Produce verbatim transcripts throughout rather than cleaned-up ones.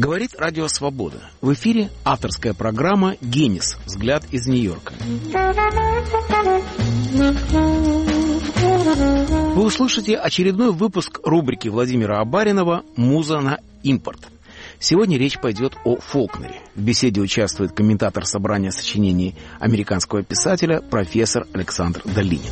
Говорит Радио Свобода. В эфире авторская программа «Генис. Взгляд из Нью-Йорка». Вы услышите очередной выпуск рубрики Владимира Абаринова «Муза на импорт». Сегодня речь пойдет о Фолкнере. В беседе участвует комментатор собрания сочинений американского писателя профессор Александр Долинин.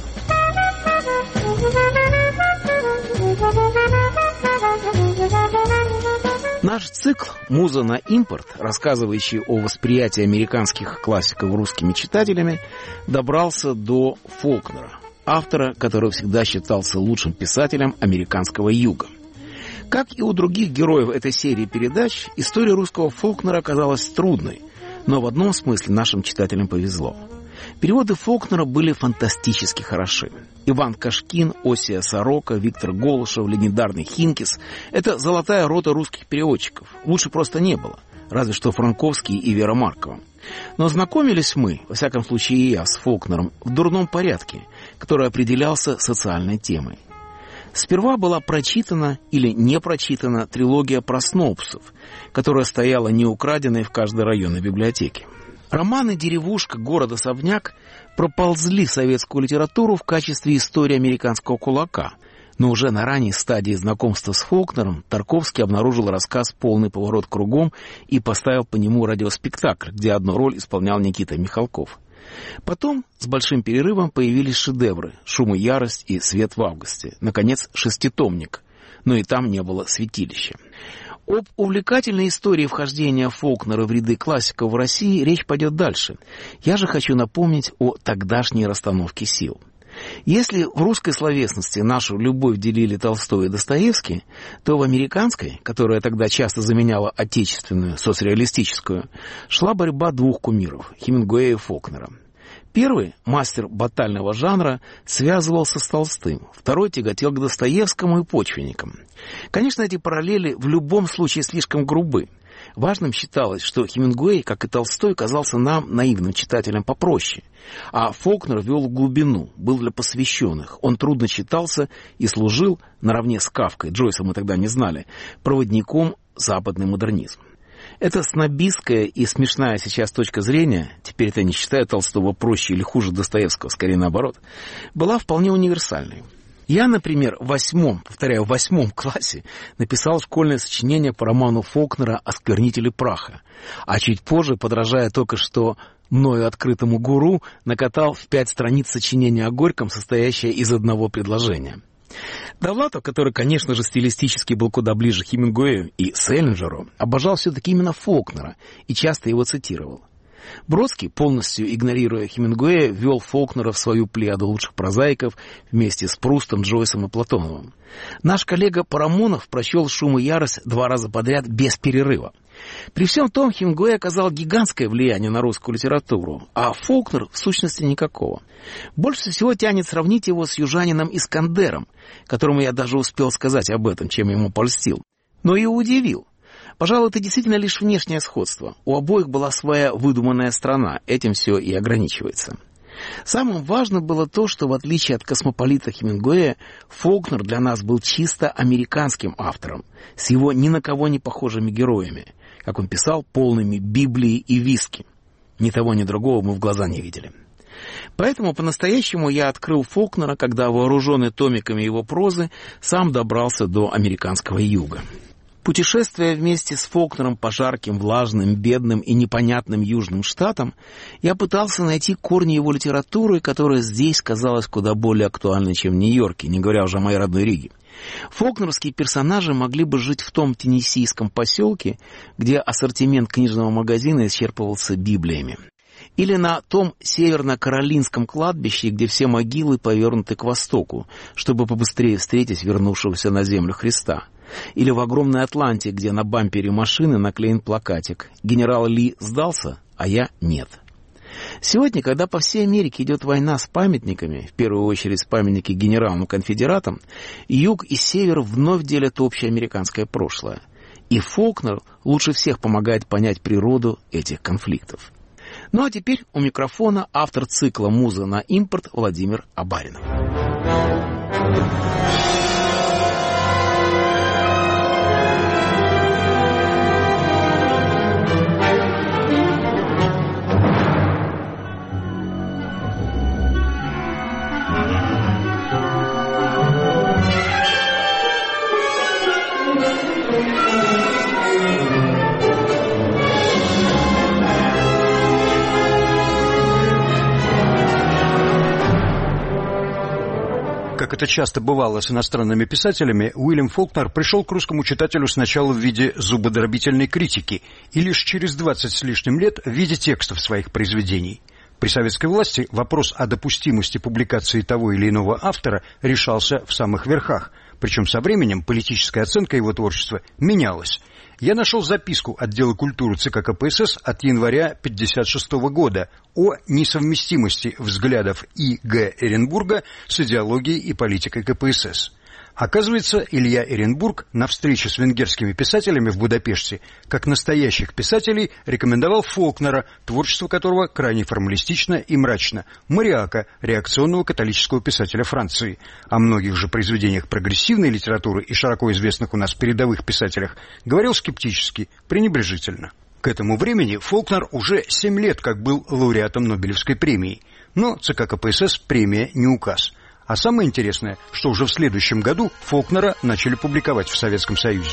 Наш цикл «Муза на импорт», рассказывающий о восприятии американских классиков русскими читателями, добрался до Фолкнера, автора, который всегда считался лучшим писателем американского юга. Как и у других героев этой серии передач, история русского Фолкнера оказалась трудной, но в одном смысле нашим читателям повезло. Переводы Фолкнера были фантастически хороши. Иван Кашкин, Осия Сорока, Виктор Голышев, легендарный Хинкис – это золотая рота русских переводчиков. Лучше просто не было, разве что Франковский и Вера Маркова. Но знакомились мы, во всяком случае и я, с Фолкнером в дурном порядке, который определялся социальной темой. Сперва была прочитана или не прочитана трилогия про Сноупсов, которая стояла неукраденной в каждой районной библиотеке. Романы «Деревушка», «Город», «Особняк» проползли в советскую литературу в качестве истории американского кулака, но уже на ранней стадии знакомства с Фолкнером Тарковский обнаружил рассказ «Полный поворот кругом» и поставил по нему радиоспектакль, где одну роль исполнял Никита Михалков. Потом, с большим перерывом, появились шедевры «Шум и ярость» и «Свет в августе». Наконец, шеститомник, но и там не было святилища. Об увлекательной истории вхождения Фолкнера в ряды классиков в России речь пойдет дальше. Я же хочу напомнить о тогдашней расстановке сил. Если в русской словесности нашу любовь делили Толстой и Достоевский, то в американской, которая тогда часто заменяла отечественную, соцреалистическую, шла борьба двух кумиров – Хемингуэя и Фолкнера. Первый, мастер батального жанра, связывался с Толстым, второй тяготел к Достоевскому и почвенникам. Конечно, эти параллели в любом случае слишком грубы. Важным считалось, что Хемингуэй, как и Толстой, казался нам, наивным читателям, попроще, а Фолкнер вел в глубину, был для посвященных. Он трудно читался и служил, наравне с Кафкой, Джойса мы тогда не знали, проводником западный модернизм. Эта снобистская и смешная сейчас точка зрения, теперь это не считая Толстого проще или хуже Достоевского, скорее наоборот, была вполне универсальной. Я, например, в восьмом, повторяю, в восьмом классе написал школьное сочинение по роману Фолкнера «Осквернители праха», а чуть позже, подражая только что мною открытому гуру, накатал в пять страниц сочинения о Горьком, состоящее из одного предложения. Довлатов, который, конечно же, стилистически был куда ближе к Хемингуэю и Селлинджеру, обожал все-таки именно Фолкнера и часто его цитировал. Бродский, полностью игнорируя Хемингуэя, ввел Фолкнера в свою плеяду лучших прозаиков вместе с Прустом, Джойсом и Платоновым. Наш коллега Парамонов прочел «Шум и ярость» два раза подряд без перерыва. При всем том, Хемингуэй оказал гигантское влияние на русскую литературу, а Фолкнер в сущности никакого. Больше всего тянет сравнить его с южанином Искандером, которому я даже успел сказать об этом, чем ему польстил. Но и удивил. Пожалуй, это действительно лишь внешнее сходство. У обоих была своя выдуманная страна, этим все и ограничивается. Самым важным было то, что в отличие от космополита Хемингуэя, Фолкнер для нас был чисто американским автором, с его ни на кого не похожими героями, как он писал, полными Библии и виски. Ни того, ни другого мы в глаза не видели. Поэтому по-настоящему я открыл Фолкнера, когда, вооруженный томиками его прозы, сам добрался до американского юга. Путешествуя вместе с Фолкнером по жарким, влажным, бедным и непонятным южным штатам, я пытался найти корни его литературы, которая здесь казалась куда более актуальной, чем в Нью-Йорке, не говоря уже о моей родной Риге. Фолкнеровские персонажи могли бы жить в том теннессийском поселке, где ассортимент книжного магазина исчерпывался Библиями. Или на том северно-каролинском кладбище, где все могилы повернуты к востоку, чтобы побыстрее встретить вернувшегося на землю Христа. Или в огромной Атланте, где на бампере машины наклеен плакатик «Генерал Ли сдался, а я нет». Сегодня, когда по всей Америке идет война с памятниками, в первую очередь с памятники генералам-конфедератам, юг и север вновь делят общее американское прошлое. И Фолкнер лучше всех помогает понять природу этих конфликтов. Ну а теперь у микрофона автор цикла «Муза на импорт» Владимир Абаринов. Как это часто бывало с иностранными писателями, Уильям Фолкнер пришел к русскому читателю сначала в виде зубодробительной критики и лишь через двадцать с лишним лет в виде текстов своих произведений. При советской власти вопрос о допустимости публикации того или иного автора решался в самых верхах, причем со временем политическая оценка его творчества менялась. Я нашел записку отдела культуры ЦК КПСС от января тысяча девятьсот пятьдесят шестого года о несовместимости взглядов И Г Эренбурга с идеологией и политикой КПСС. Оказывается, Илья Эренбург на встрече с венгерскими писателями в Будапеште, как настоящих писателей, рекомендовал Фолкнера, творчество которого крайне формалистично и мрачно, Мариака, реакционного католического писателя Франции. О многих же произведениях прогрессивной литературы и широко известных у нас передовых писателях говорил скептически, пренебрежительно. К этому времени Фолкнер уже семь лет как был лауреатом Нобелевской премии, но ЦК КПСС премия не указ. А самое интересное, что уже в следующем году Фолкнера начали публиковать в Советском Союзе.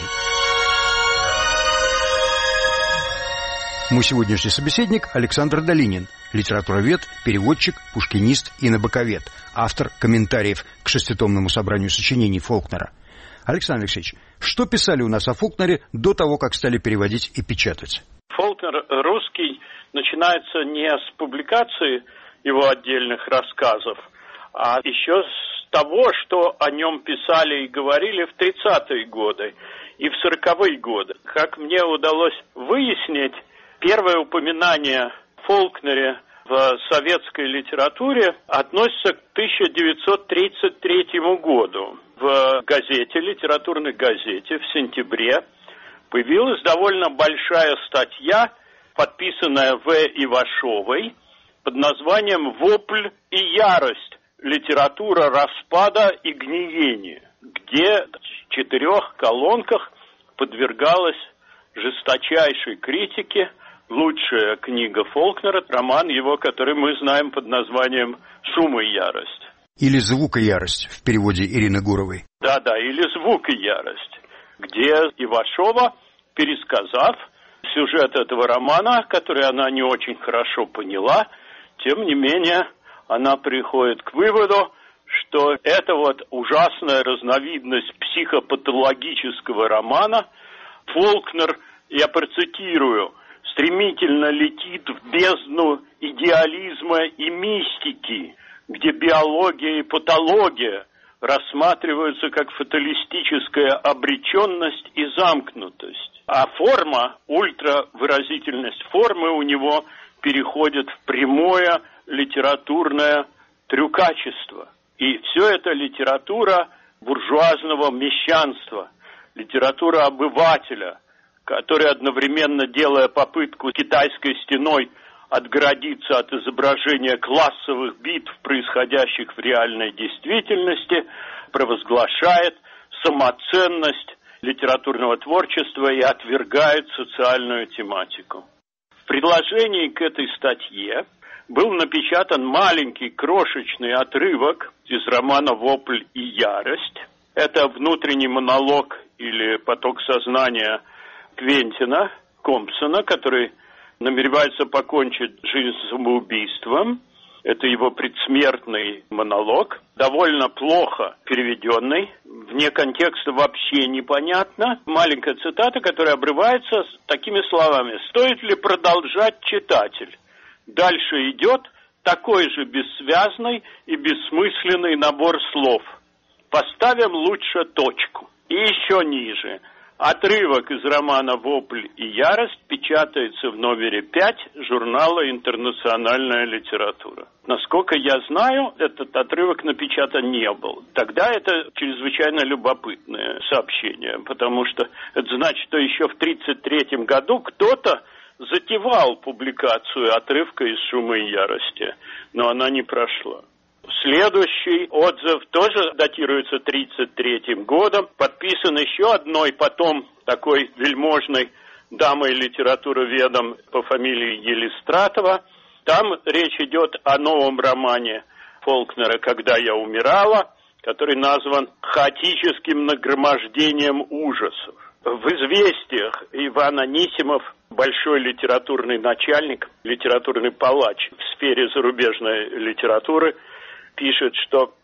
Мой сегодняшний собеседник Александр Долинин, литературовед, переводчик, пушкинист и набоковед, автор комментариев к шеститомному собранию сочинений Фолкнера. Александр Алексеевич, что писали у нас о Фолкнере до того, как стали переводить и печатать? Фолкнер русский начинается не с публикации его отдельных рассказов, а еще с того, что о нем писали и говорили в тридцатые годы и в сороковые годы. Как мне удалось выяснить, первое упоминание о Фолкнере в советской литературе относится к тысяча девятьсот тридцать третьему году. В газете, литературной газете в сентябре появилась довольно большая статья, подписанная В. Ивашовой, под названием «Вопль и ярость. Литература распада и гниения», где в четырех колонках подвергалась жесточайшей критике лучшая книга Фолкнера, роман его, который мы знаем под названием «Шум и ярость». Или «Звук и ярость» в переводе Ирины Гуровой. Да-да, или «Звук и ярость», где Ивашова, пересказав сюжет этого романа, который она не очень хорошо поняла, тем не менее она приходит к выводу, что это вот ужасная разновидность психопатологического романа. Фолкнер, я процитирую, стремительно летит в бездну идеализма и мистики, где биология и патология рассматриваются как фаталистическая обреченность и замкнутость. А форма, ультравыразительность формы у него переходит в прямое литературное трюкачество. И все это литература буржуазного мещанства, литература обывателя, который, одновременно делая попытку китайской стеной отгородиться от изображения классовых битв, происходящих в реальной действительности, провозглашает самоценность литературного творчества и отвергает социальную тематику. В предложении к этой статье был напечатан маленький крошечный отрывок из романа «Вопль и ярость». Это внутренний монолог или поток сознания Квентина Компсона, который намеревается покончить жизнь самоубийством. Это его предсмертный монолог, довольно плохо переведенный, вне контекста вообще непонятно. Маленькая цитата, которая обрывается с такими словами: «Стоит ли продолжать, читатель? Дальше идет такой же бессвязный и бессмысленный набор слов. Поставим лучше точку». И еще ниже. Отрывок из романа «Вопль и ярость» печатается в номере пять журнала «Интернациональная литература». Насколько я знаю, этот отрывок напечатан не был. Тогда это чрезвычайно любопытное сообщение, потому что это значит, что еще в тридцать третьем году кто-то затевал публикацию отрывка из «Шума и ярости», но она не прошла. Следующий отзыв тоже датируется тридцать третьим годом, подписан еще одной потом такой вельможной дамой литературоведом по фамилии Елистратова. Там речь идет о новом романе Фолкнера «Когда я умирала», который назван хаотическим нагромождением ужасов. В «Известиях» Иван Анисимов, большой литературный начальник, литературный палач в сфере зарубежной литературы, пишет, что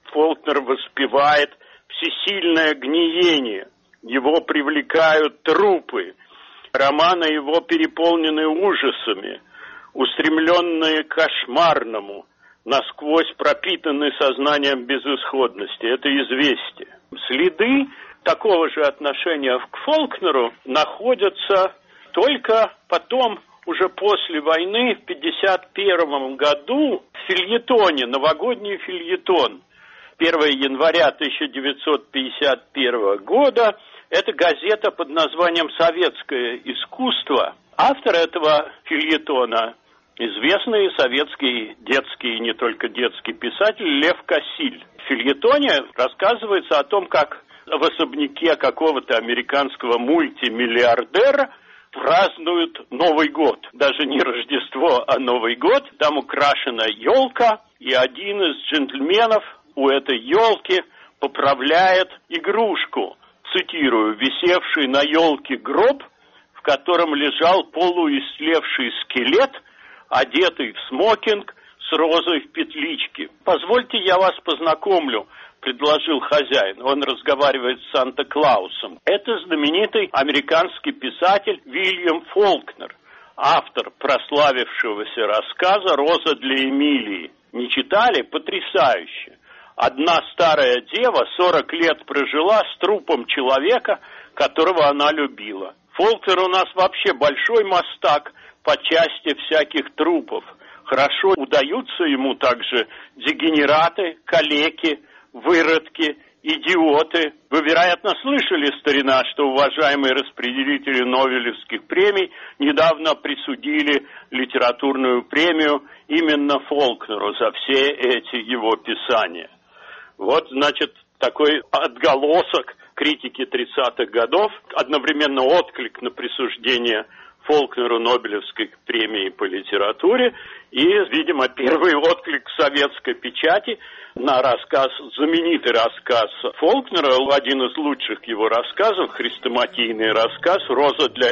Фолкнер воспевает всесильное гниение. Его привлекают трупы. Романы его переполнены ужасами, устремленные к кошмарному, насквозь пропитаны сознанием безысходности. Это известие. Следы такого же отношения к Фолкнеру находятся только потом, уже после войны, в пятьдесят первом году, в фельетоне, новогодний фельетон. первого января тысяча девятьсот пятьдесят первого года. Это газета под названием «Советское искусство». Автор этого фельетона – известный советский детский и не только детский писатель Лев Косиль. В фельетоне рассказывается о том, как в особняке какого-то американского мультимиллиардера празднуют Новый год. Даже не Рождество, а Новый год. Там украшена елка, и один из джентльменов у этой елки поправляет игрушку. Цитирую: «Висевший на елке гроб, в котором лежал полуистлевший скелет, одетый в смокинг с розой в петличке». «Позвольте, я вас познакомлю», — предложил хозяин. Он разговаривает с Санта-Клаусом. Это знаменитый американский писатель Уильям Фолкнер, автор прославившегося рассказа «Роза для Эмилии». Не читали? Потрясающе. Одна старая дева сорок лет прожила с трупом человека, которого она любила. Фолкнер у нас вообще большой мастак по части всяких трупов. Хорошо удаются ему также дегенераты, калеки, выродки, идиоты. Вы, вероятно, слышали, старина, что уважаемые распределители Нобелевских премий недавно присудили литературную премию именно Фолкнеру за все эти его писания. Вот, значит, такой отголосок критики тридцатых годов, одновременно отклик на присуждение Фолкнеру Нобелевской премии по литературе и, видимо, первый отклик советской печати на рассказ, знаменитый рассказ Фолкнера, один из лучших его рассказов, хрестоматийный рассказ «Роза для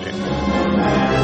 Эмили».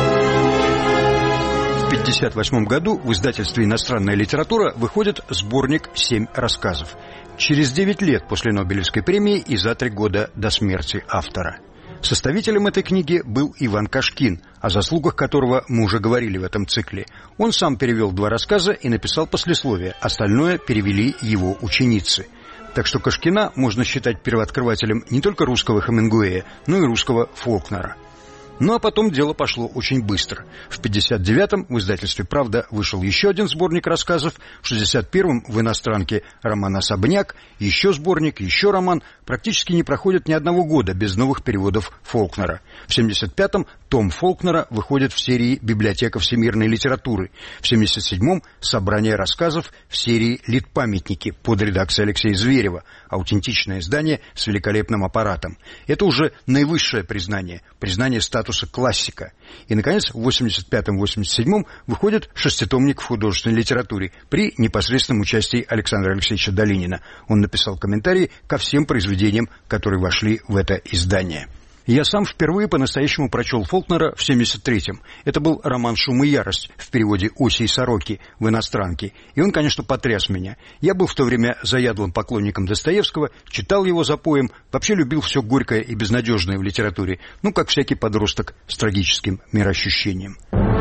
В тысяча девятьсот пятьдесят восьмом году в издательстве «Иностранная литература» выходит сборник «Семь рассказов». Через девять лет после Нобелевской премии и за три года до смерти автора. Составителем этой книги был Иван Кашкин, о заслугах которого мы уже говорили в этом цикле. Он сам перевел два рассказа и написал послесловие, остальное перевели его ученицы. Так что Кашкина можно считать первооткрывателем не только русского Хемингуэя, но и русского Фолкнера. Ну а потом дело пошло очень быстро. В пятьдесят девятом в издательстве «Правда» вышел еще один сборник рассказов, в шестьдесят первом в «Иностранке» роман «Особняк», еще сборник, еще роман. Практически не проходит ни одного года без новых переводов Фолкнера. В семьдесят пятом том Фолкнера выходит в серии «Библиотека всемирной литературы». В семьдесят седьмом собрание рассказов в серии «Литпамятники» под редакцией Алексея Зверева. Аутентичное издание с великолепным аппаратом. Это уже наивысшее признание, признание статуса классика. И, наконец, в восемьдесят пятом — восемьдесят седьмом выходит шеститомник в художественной литературе при непосредственном участии Александра Алексеевича Долинина. Он написал комментарии ко всем произведениям, которые вошли в это издание. Я сам впервые по-настоящему прочел Фолкнера в семьдесят третьем. Это был роман «Шум и ярость» в переводе Оси и Сороки в «Иностранке». И он, конечно, потряс меня. Я был в то время заядлым поклонником Достоевского, читал его запоем, вообще любил все горькое и безнадежное в литературе, ну, как всякий подросток с трагическим мироощущением.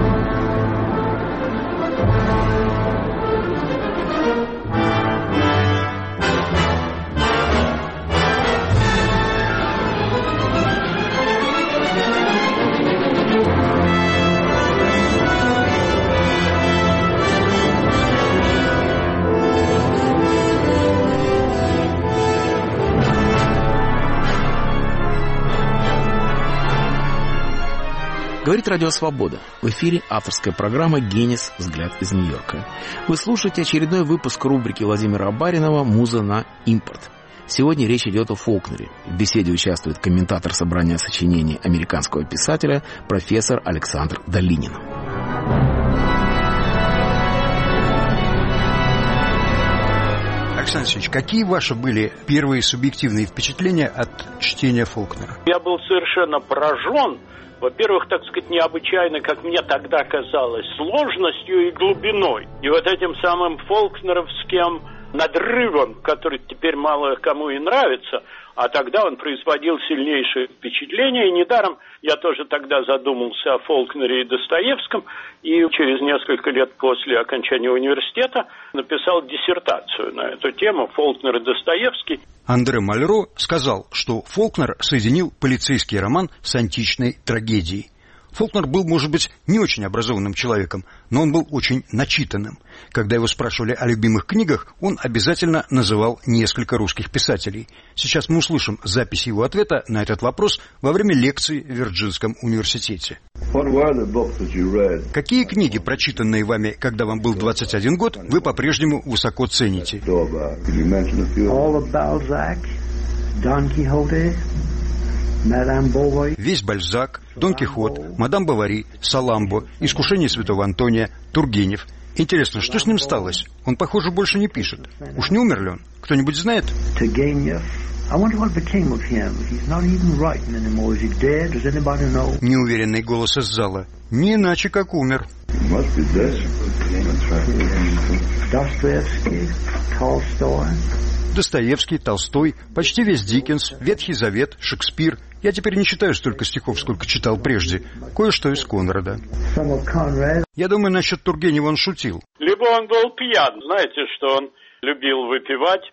Говорит Радио Свобода. В эфире авторская программа «Генис. Взгляд из Нью-Йорка». Вы слушаете очередной выпуск рубрики Владимира Абаринова «Муза на импорт». Сегодня речь идет о Фолкнере. В беседе участвует комментатор собрания сочинений американского писателя профессор Александр Долинин. Александр Алексеевич, какие ваши были первые субъективные впечатления от чтения Фолкнера? Я был совершенно поражен. Во-первых, так сказать, необычайно, как мне тогда казалось, сложностью и глубиной. И вот этим самым фолкнеровским надрывом, который теперь мало кому и нравится, а тогда он производил сильнейшее впечатление. И недаром я тоже тогда задумался о Фолкнере и Достоевском, и через несколько лет после окончания университета написал диссертацию на эту тему «Фолкнер и Достоевский». Андре Мальро сказал, что Фолкнер соединил полицейский роман с античной трагедией. Фолкнер был, может быть, не очень образованным человеком, но он был очень начитанным. Когда его спрашивали о любимых книгах, он обязательно называл несколько русских писателей. Сейчас мы услышим запись его ответа на этот вопрос во время лекции в Вирджинском университете. Какие книги, прочитанные вами, когда вам был двадцать один год, вы по-прежнему высоко цените? Весь Бальзак, Дон Кихот, Мадам Бовари, Саламбо, Искушение святого Антония, Тургенев. Интересно, что с ним сталось? Он, похоже, больше не пишет. Уж не умер ли он? Кто-нибудь знает? Неуверенный голос из зала. Не иначе, как умер. Достоевский, Толстой, почти весь Диккенс, Ветхий Завет, Шекспир. Я теперь не читаю столько стихов, сколько читал прежде. Кое-что из Конрада. Я думаю, насчет Тургенева он шутил. Либо он был пьян. Знаете, что он любил выпивать.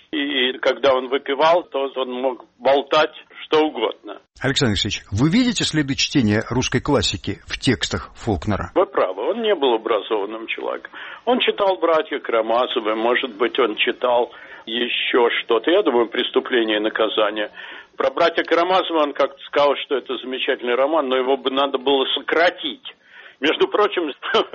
И когда он выпивал, то он мог болтать что угодно. Александр Алексеевич, вы видите следы чтения русской классики в текстах Фолкнера? Вы правы, он не был образованным человеком. Он читал «Братья Карамазовы», может быть, он читал еще что-то. Я думаю, «Преступление и наказание». Про «Братья Карамазовы» он как-то сказал, что это замечательный роман, но его бы надо было сократить. Между прочим,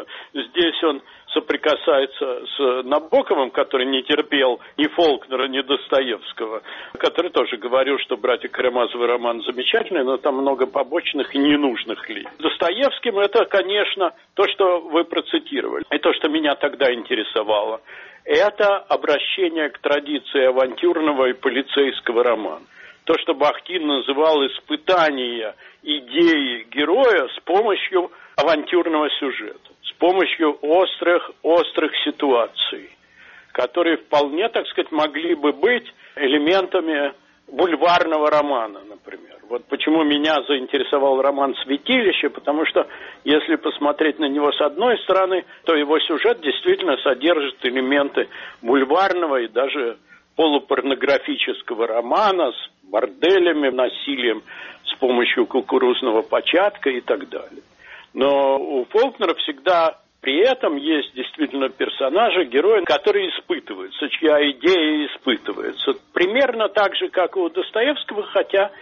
здесь он соприкасается с Набоковым, который не терпел ни Фолкнера, ни Достоевского, который тоже говорил, что «Братья Карамазовы» роман замечательный, но там много побочных и ненужных лиц. Достоевским это, конечно, то, что вы процитировали, и то, что меня тогда интересовало. Это обращение к традиции авантюрного и полицейского романа. То, что Бахтин называл испытание идеи героя с помощью авантюрного сюжета, с помощью острых, острых ситуаций, которые вполне, так сказать, могли бы быть элементами бульварного романа, например. Вот почему меня заинтересовал роман «Святилище», потому что, если посмотреть на него с одной стороны, то его сюжет действительно содержит элементы бульварного и даже полупорнографического романа с борделями, насилием с помощью кукурузного початка и так далее. Но у Фолкнера всегда при этом есть действительно персонажи, герои, которые испытываются, чья идея испытывается. Примерно так же, как и у Достоевского, хотя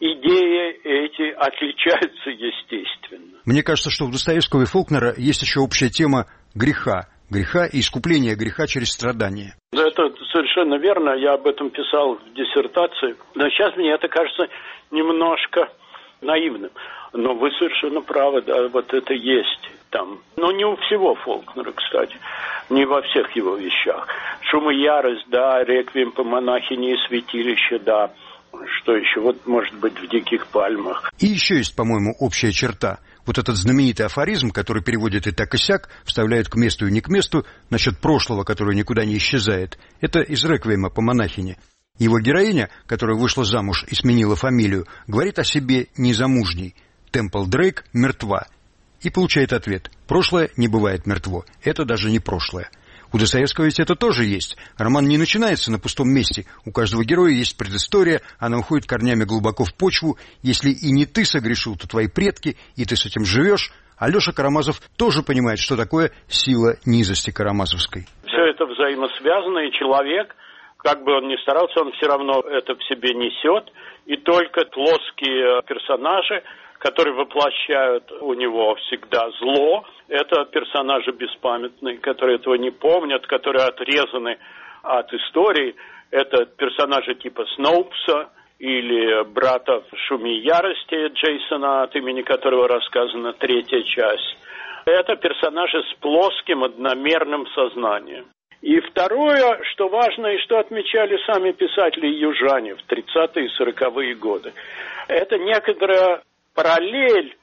идеи эти отличаются естественно. Мне кажется, что у Достоевского и Фолкнера есть еще общая тема греха. Греха и искупления греха через страдания. Это совершенно верно. Я об этом писал в диссертации. Но сейчас мне это кажется немножко наивным. Но вы совершенно правы, да, вот это есть там. Но не у всего Фолкнера, кстати. Не во всех его вещах. «Шум и ярость», да, «Реквием по монахине» и «Святилище», да. Что еще? Вот, может быть, в «Диких пальмах». И еще есть, по-моему, общая черта. Вот этот знаменитый афоризм, который переводит и так и сяк, вставляет к месту и не к месту, насчет прошлого, которое никуда не исчезает. Это из «Реквиема по монахине». Его героиня, которая вышла замуж и сменила фамилию, говорит о себе незамужней. Темпл Дрейк мертва. И получает ответ. Прошлое не бывает мертво. Это даже не прошлое. У Достоевского ведь это тоже есть. Роман не начинается на пустом месте. У каждого героя есть предыстория, она уходит корнями глубоко в почву. Если и не ты согрешил, то твои предки, и ты с этим живешь. А Леша Карамазов тоже понимает, что такое сила низости карамазовской. Все это взаимосвязано, и человек, как бы он ни старался, он все равно это в себе несет. И только плоские персонажи, которые воплощают у него всегда зло, это персонажи беспамятные, которые этого не помнят, которые отрезаны от истории. Это персонажи типа Сноупса или брата в «Шуме и ярости» Джейсона, от имени которого рассказана третья часть. Это персонажи с плоским одномерным сознанием. И второе, что важно и что отмечали сами писатели южане в тридцатые и сороковые годы, это некоторая параллель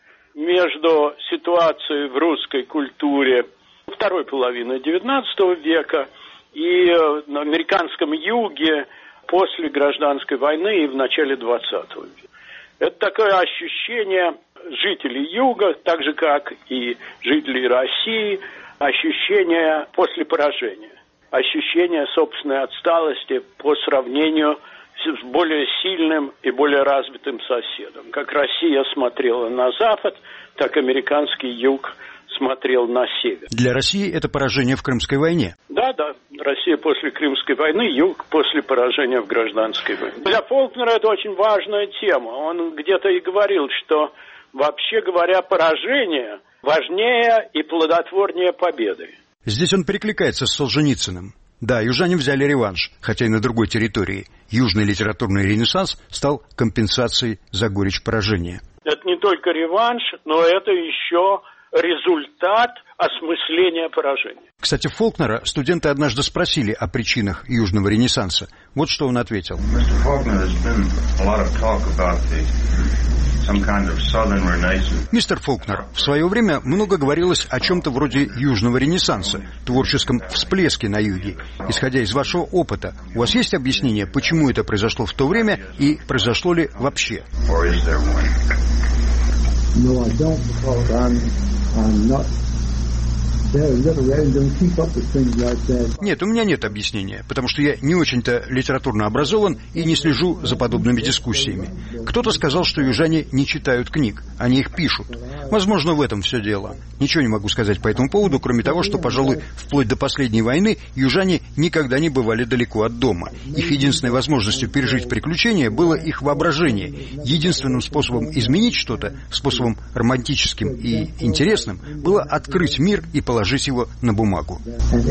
между ситуацией в русской культуре второй половины девятнадцатого века и на американском юге после гражданской войны и в начале двадцатого века. Это такое ощущение жителей юга, так же как и жителей России, ощущение после поражения, ощущение собственной отсталости по сравнению с более сильным и более развитым соседом. Как Россия смотрела на Запад, так американский юг смотрел на север. Для России это поражение в Крымской войне. Да, да. Россия после Крымской войны, юг после поражения в гражданской войне. Для Фолкнера это очень важная тема. Он где-то и говорил, что, вообще говоря, поражение важнее и плодотворнее победы. Здесь он перекликается с Солженицыным. Да, южане взяли реванш, хотя и на другой территории. Южный литературный ренессанс стал компенсацией за горечь поражения. Это не только реванш, но это еще результат осмысления поражения. Кстати, Фолкнера студенты однажды спросили о причинах Южного ренессанса. Вот что он ответил. Мистер Фолкнер, в свое время много говорилось о чем-то вроде Южного ренессанса, творческом всплеске на юге. Исходя из вашего опыта, у вас есть объяснение, почему это произошло в то время и произошло ли вообще? No, I don't, because I'm, I'm not very literary and don't keep up with things like that. Нет, у меня нет объяснения, потому что я не очень-то литературно образован и не слежу за подобными дискуссиями. Кто-то сказал, что южане не читают книг, они их пишут. Возможно, в этом все дело. Ничего не могу сказать по этому поводу, кроме того, что, пожалуй, вплоть до последней войны южане никогда не бывали далеко от дома. Их единственной возможностью пережить приключения было их воображение. Единственным способом изменить что-то, способом романтическим и интересным, было открыть мир и положить его на бумагу.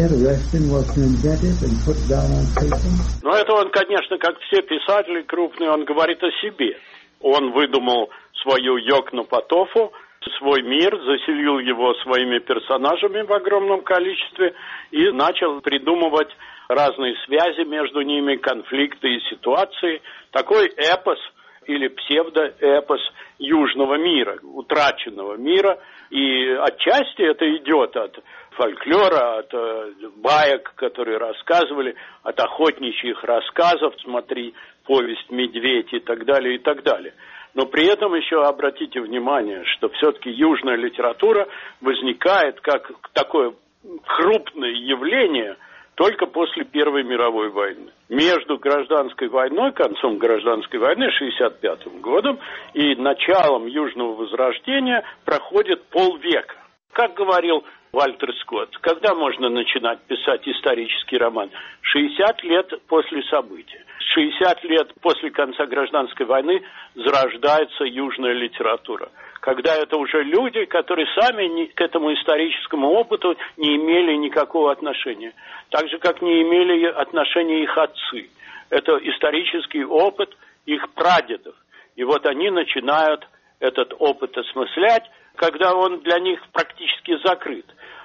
Но это он, конечно, как все писатели крупные, он говорит о себе. Он выдумал свою Йокнопотофу, свой мир, заселил его своими персонажами в огромном количестве и начал придумывать разные связи между ними, конфликты и ситуации. Такой эпос или псевдоэпос южного мира, утраченного мира. И отчасти это идет от фольклора, от э, баек, которые рассказывали, от охотничьих рассказов, смотри, повесть «Медведь» и так далее, и так далее. Но при этом еще обратите внимание, что все-таки южная литература возникает как такое крупное явление только после Первой мировой войны. Между гражданской войной, концом гражданской войны, шестьдесят пятым годом, и началом Южного Возрождения проходит полвека. Как говорил Вальтер Скотт, когда можно начинать писать исторический роман? шестьдесят лет после события. шестьдесят лет после конца гражданской войны зарождается южная литература. Когда это уже люди, которые сами к этому историческому опыту не имели никакого отношения. Так же, как не имели отношения их отцы. Это исторический опыт их прадедов. И вот они начинают этот опыт осмыслять, когда он для них практически закрыт.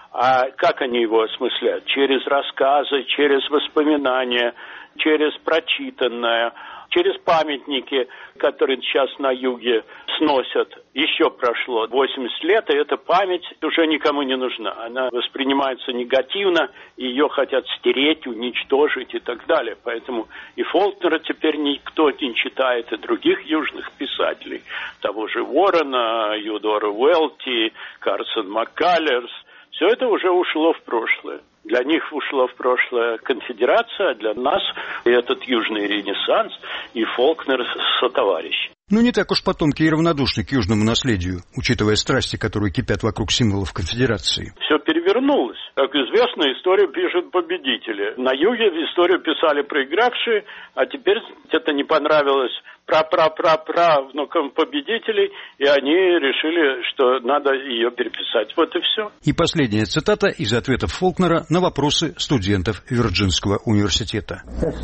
А как они его осмысляют? Через рассказы, через воспоминания, через прочитанное, через памятники, которые сейчас на юге сносят. Еще прошло восемьдесят лет, и эта память уже никому не нужна. Она воспринимается негативно, ее хотят стереть, уничтожить и так далее. Поэтому и Фолкнера теперь никто не читает, и других южных писателей. Того же Уоррена, Юдора Уэлти, Карсон Маккалерс. Все это уже ушло в прошлое. Для них ушла в прошлое конфедерация, а для нас этот южный ренессанс и Фолкнер сотоварищи. Ну, не так уж потомки и равнодушны к южному наследию, учитывая страсти, которые кипят вокруг символов конфедерации. Все перевернулось. Как известно, историю пишут победители. На юге историю писали проигравшие, а теперь это не понравилось пра-пра-пра-правнукам победителей, и они решили, что надо ее переписать. Вот и все. И последняя цитата из ответов Фолкнера на вопросы студентов Вирджинского университета.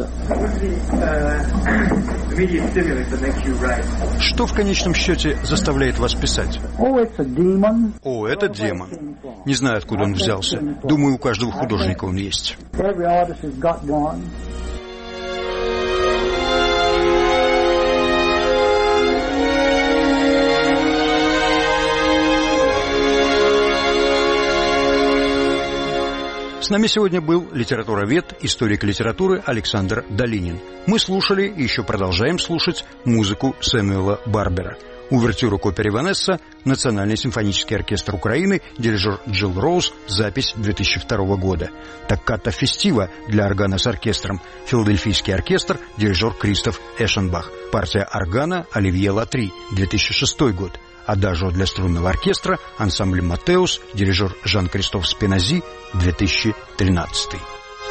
Что в конечном счете заставляет вас писать? О, это демон. Не знаю, откуда он взялся. Думаю, у каждого художника он есть. С нами сегодня был литературовед, историк литературы Александр Долинин. Мы слушали и еще продолжаем слушать музыку Сэмюэла Барбера. Увертюру к опере «Ванесса», Национальный симфонический оркестр Украины, дирижер Джилл Роуз, запись две тысячи второго года. Токката фестива для органа с оркестром, Филадельфийский оркестр, дирижер Кристоф Эшенбах. Партия органа Оливье Латри, две тысячи шестой год. Адажио для струнного оркестра, ансамбль «Матеус», дирижер Жан-Кристоф Спинази, две тысячи тринадцатый.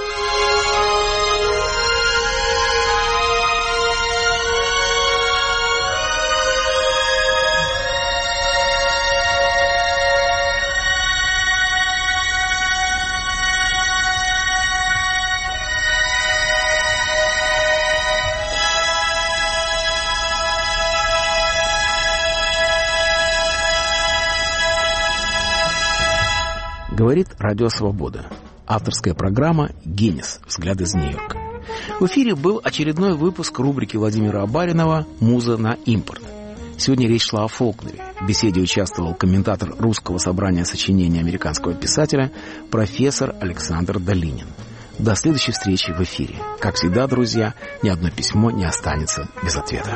Говорит Радио Свобода. Авторская программа «Генис. Взгляд из Нью-Йорка». В эфире был очередной выпуск рубрики Владимира Абаринова «Муза на импорт». Сегодня речь шла о Фолкнере. В беседе участвовал комментатор Русского собрания сочинений американского писателя профессор Александр Долинин. До следующей встречи в эфире. Как всегда, друзья, ни одно письмо не останется без ответа.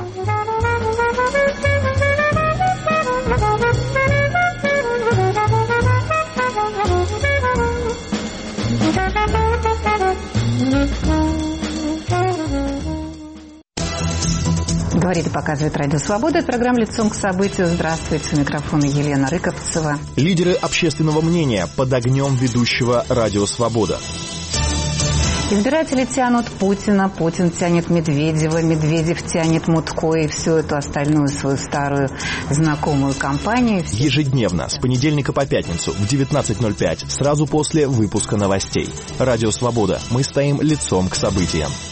Говорит и показывает Радио Свобода. Это программа «Лицом к событию». Здравствуйте. У микрофона Елена Рыковцева. Лидеры общественного мнения под огнем ведущего Радио Свобода. Избиратели тянут Путина, Путин тянет Медведева, Медведев тянет Мутко и всю эту остальную свою старую знакомую компанию. Ежедневно, с понедельника по пятницу в девятнадцать ноль пять, сразу после выпуска новостей. Радио Свобода. Мы стоим лицом к событиям.